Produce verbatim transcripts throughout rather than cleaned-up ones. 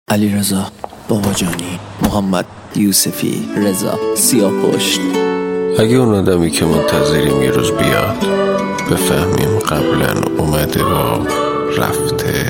علیرضا باباجانی، محمد یوسفی، رضا سیاه‌پشت. اگه اون آدمی که منتظریم یه روز بیاد بفهمیم قبلا اومده و رفته،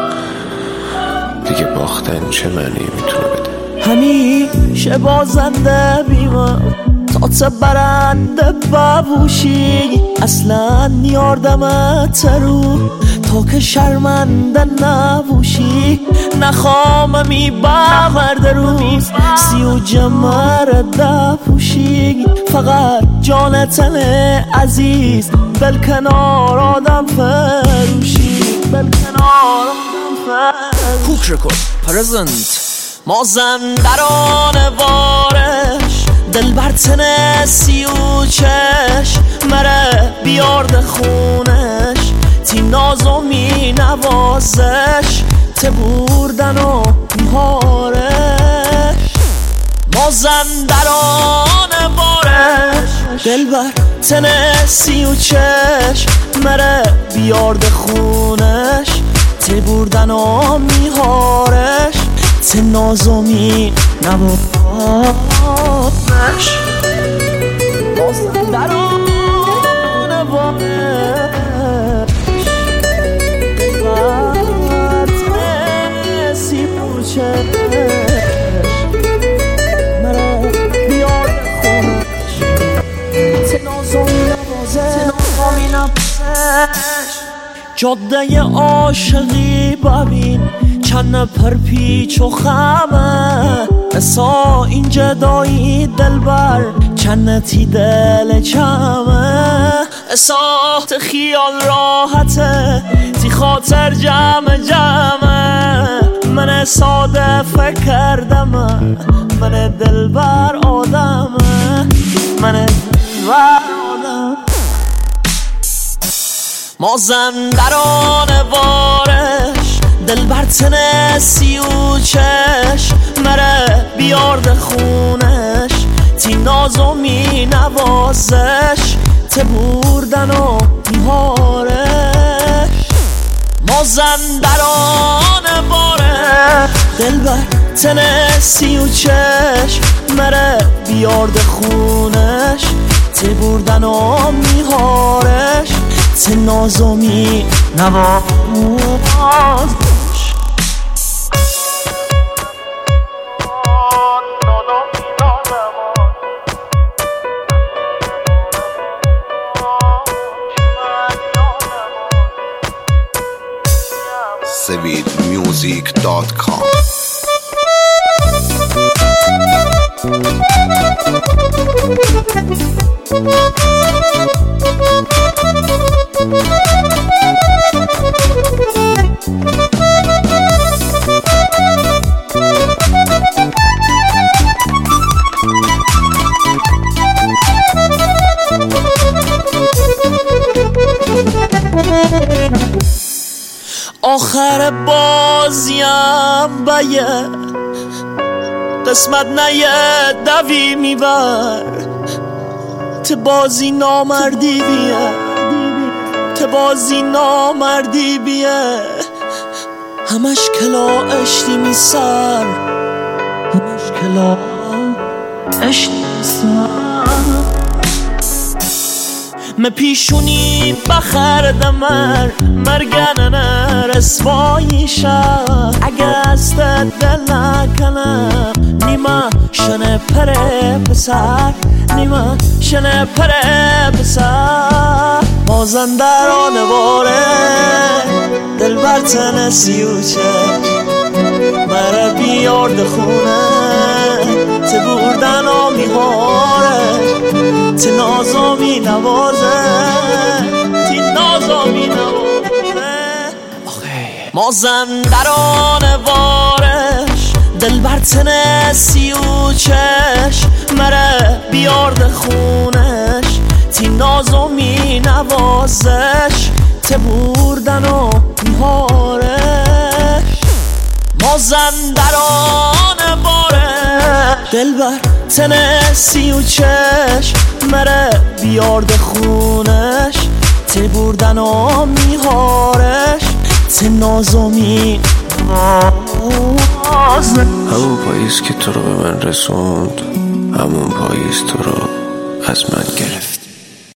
دیگه باختن چه معنی میتونه بده؟ همیشه بازنده بیمم تا چه برنده ببوشی، اصلا یاردمت رو تا که شرمنده نبوشی. نخوام می بمرد روز سی و جمر دپوشی، فقط جان تن عزیز بل کنار آدم فروشی، بل کنار آدم فروشی. کوک رکورد پرزنت مازندران وارش دل بر تن سی و چش مره بیارد خونش، تی ناز و می نوازش ته بردن و میهارش. مازندران وارش دل بر تن سی و چش مره بیارد خونش، ته بردن و میهارش ته ناز و می نوازش. مازندران وارش جاده عاشقی ببین چند پرپیچ و خمه، اسا این جدایی دلبر چند تی دل چمه. اسا خیال راحته تی خاطر جمع جمعه، من ساده فکر کردم من دلبر آدمه، من دلبر آدم. مازندران وارش دل بر تن سی و چش مره بیارد خونش، تی ناز و می نوازش ته بردن و میهارش. مازندران وارش دل بر تن سی و چش مره بیارد خونش، ته بردن و میهارش ته ناز و می نوازش. سوید میوزیک دات کام. آخر بازیم بیه قسمت نیه دوی میبر، ته بازی نامردی بیه، ته بازی نامردی بیه. همش کلا اشتی می سر، همش کلا اشتی می سر. م پیشونی بخر دمر مرگنه رسوایی شد، اگه است دل نکنم نیمه شنه پره پسر، نیمه شنه پره پسر. مازندران واره دل بر تن سی و چش مره بیارد خونه، ته بردن و میهارش ته ناز و می نوازه، تی ناز و می نوازه. مازندران وارش دل بر تن سی و چش مره بیارد خونش، تی ناز و می نوازش ته بردن و میهارش. مازندران وارش دل بر تن سی و چش مره بیارد خونش، ته بردن و میهارش ته ناز و می همون پاییز که تو رو به من رسوند، همون پاییز تو رو از من